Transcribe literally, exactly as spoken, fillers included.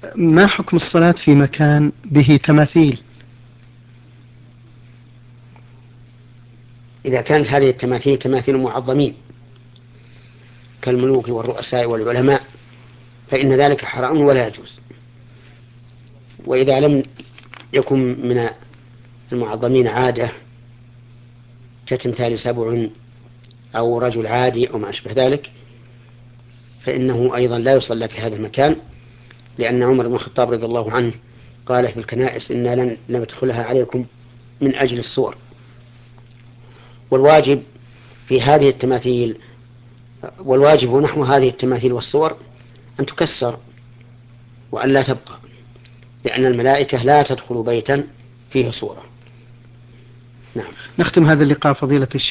ما حكم الصلاة في مكان به تماثيل؟ إذا كانت هذه التماثيل تماثيل معظمين كالملوك والرؤساء والعلماء فإن ذلك حرام ولا يجوز. وإذا لم يكن من المعظمين عادة كتمثال سبع أو رجل عادي أو ما أشبه ذلك فإنه أيضا لا يصلى في هذا المكان، لأن عمر بن الخطاب رضي الله عنه قال في الكنائس إنا لن ندخلها عليكم من أجل الصور. والواجب في هذه التماثيل والواجب نحو هذه التماثيل والصور أن تكسر وأن لا تبقى، لأن الملائكة لا تدخل بيتا فيه صورة. نعم. نختم هذا اللقاء فضيلة الشيخ